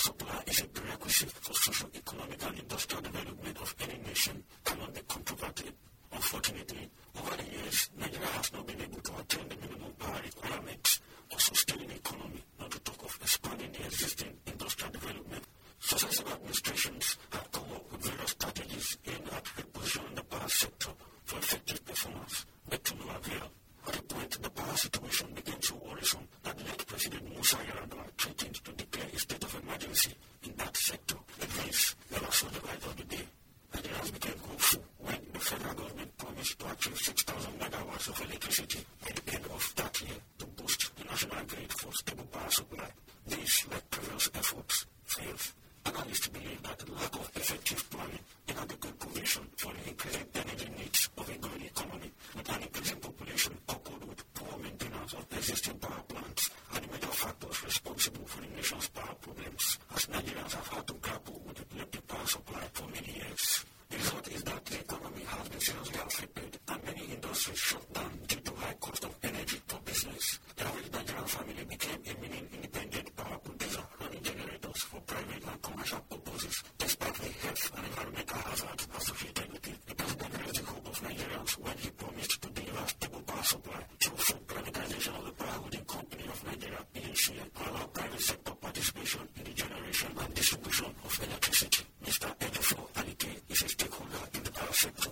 supply is a prerequisite for socio-economic and industrial development of any nation cannot be controverted. Unfortunately, over the years, Nigeria has not been able to attain the minimum power requirements of sustaining the economy, not to talk of expanding the existing industrial development. Successive administrations have come up with various strategies aimed at repositioning the power sector for effective performance, but to no avail. At a point, the power situation became so worrisome that the late President Musa Yar'Adua threatened to declare a state of emergency in that sector. Events never saw the light of the day. Nigerians became hopeful when the federal government promised to achieve 6,000 megawatts of electricity by the end of that year to boost the national grid for stable power supply. This, like previous efforts, failed. Analysts believe that the lack of effective planning, inadequate provision for the increasing energy needs of a growing economy, with an increasing population coupled with poor maintenance of existing power plants, are the major factors responsible for the nation's power problems, as Nigerians have had to grapple with depleted power supply for many years. The result is that the economy has been seriously affected and many industries shut down due to high cost of energy for business. The average Nigerian family became a mini-independent power producer running generators for private and commercial purposes, despite the health and environmental hazards associated with it. The president raised the hope of Nigerians when he promised to deliver stable power supply through full privatization of the Power Holding Company of Nigeria, PHCN, to allow private sector participation in the generation and distribution of electricity. Mr. Ejiofor Alike is a stakeholder in the power sector.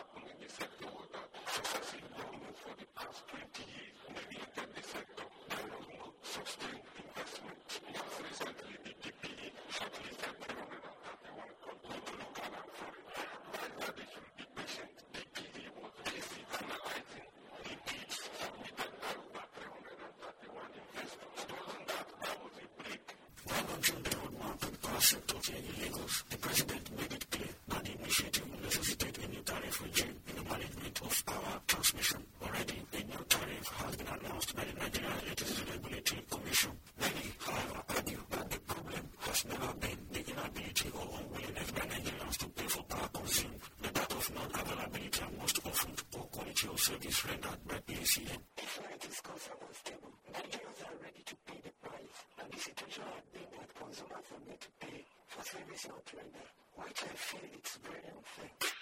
The president made it clear that the initiative will necessitate a new tariff regime in the management of power transmission. Already, a new tariff has been announced by the Nigerian Electricity Regulatory Commission. Many, however, argue that the problem has never been the inability or unwillingness by Nigerians to pay for power consumed, but that of non-availability and most often poor quality of service rendered by PHCN. If prices costs are unstable, Nigerians are ready to pay the price, and the situation has been that consumers are made to pay for service not rendered, which I feel it's very unfair.